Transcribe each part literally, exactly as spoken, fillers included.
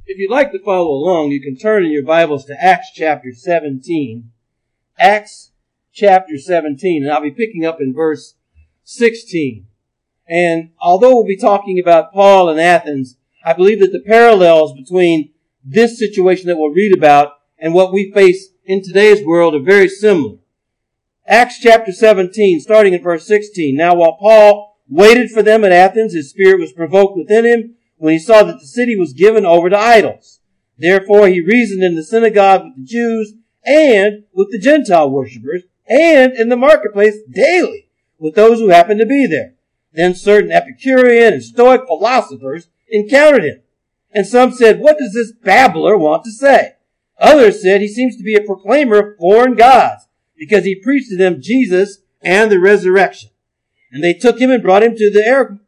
If you'd like to follow along, you can turn in your Bibles to Acts chapter seventeen. Acts chapter seventeen, and I'll be picking up in verse sixteen. And although we'll be talking about Paul and Athens, I believe that the parallels between this situation that we'll read about and what we face in today's world are very similar. Acts chapter seventeen, starting in verse sixteen. Now while Paul waited for them at Athens, his spirit was provoked within him when he saw that the city was given over to idols. Therefore he reasoned in the synagogue with the Jews and with the Gentile worshippers, and in the marketplace daily with those who happened to be there. Then certain Epicurean and Stoic philosophers encountered him. And some said, "What does this babbler want to say?" Others said, "He seems to be a proclaimer of foreign gods, because he preached to them Jesus and the resurrection." And they took him and brought him to the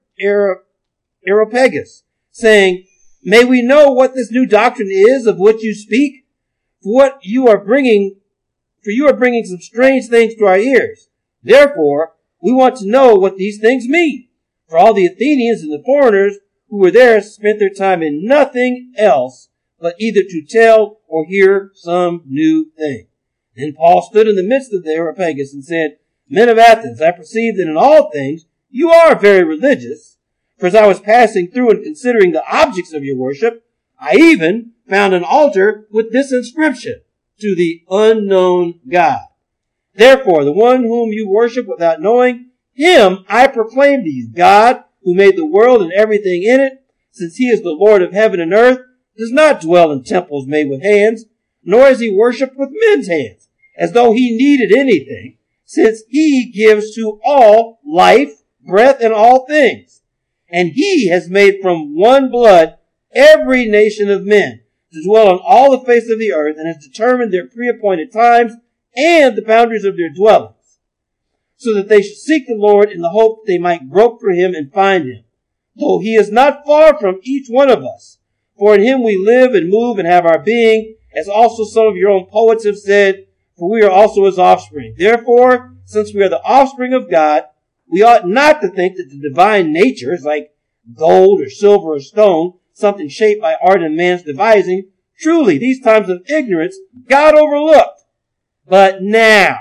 Areopagus, saying, "May we know what this new doctrine is of which you speak? For what you are bringing, for you are bringing some strange things to our ears. Therefore, we want to know what these things mean." For all the Athenians and the foreigners who were there spent their time in nothing else but either to tell or hear some new thing. Then Paul stood in the midst of the Areopagus and said, "Men of Athens, I perceive that in all things you are very religious. For as I was passing through and considering the objects of your worship, I even found an altar with this inscription, 'To the unknown God.' Therefore, the one whom you worship without knowing, him I proclaim to you. God, who made the world and everything in it, since he is the Lord of heaven and earth, does not dwell in temples made with hands, nor is he worshipped with men's hands, as though he needed anything, since he gives to all life, breath, and all things. And he has made from one blood every nation of men to dwell on all the face of the earth, and has determined their pre-appointed times and the boundaries of their dwellings, so that they should seek the Lord in the hope that they might grope for him and find him, though he is not far from each one of us. For in him we live and move and have our being, as also some of your own poets have said, for we are also his offspring. Therefore, since we are the offspring of God, we ought not to think that the divine nature is like gold or silver or stone, something shaped by art and man's devising. Truly, these times of ignorance God overlooked. But now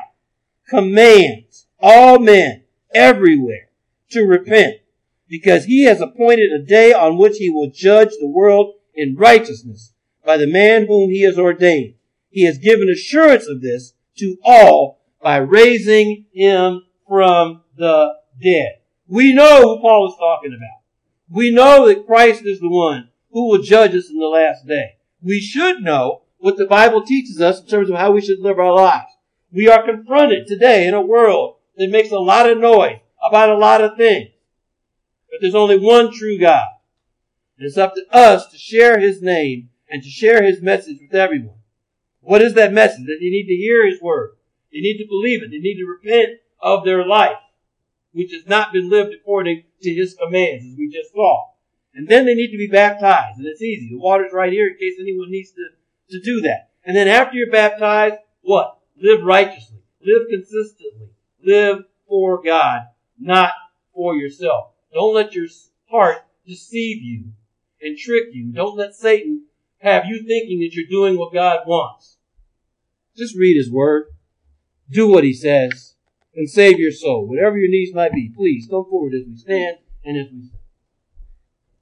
commands all men everywhere to repent, because he has appointed a day on which he will judge the world in righteousness by the man whom he has ordained. He has given assurance of this to all by raising him from the dead. We know who Paul is talking about. We know that Christ is the one who will judge us in the last day. We should know what the Bible teaches us in terms of how we should live our lives. We are confronted today in a world that makes a lot of noise about a lot of things. But there's only one true God. And it's up to us to share his name and to share his message with everyone. What is that message? That they need to hear his word. They need to believe it. They need to repent of their life, which has not been lived according to his commands, as we just saw. And then they need to be baptized. And it's easy. The water's right here in case anyone needs to, to do that. And then after you're baptized, what? Live righteously. Live consistently. Live for God, not for yourself. Don't let your heart deceive you and trick you. Don't let Satan have you thinking that you're doing what God wants. Just read his word. Do what he says. And save your soul. Whatever your needs might be, please come forward as we stand and as we stand.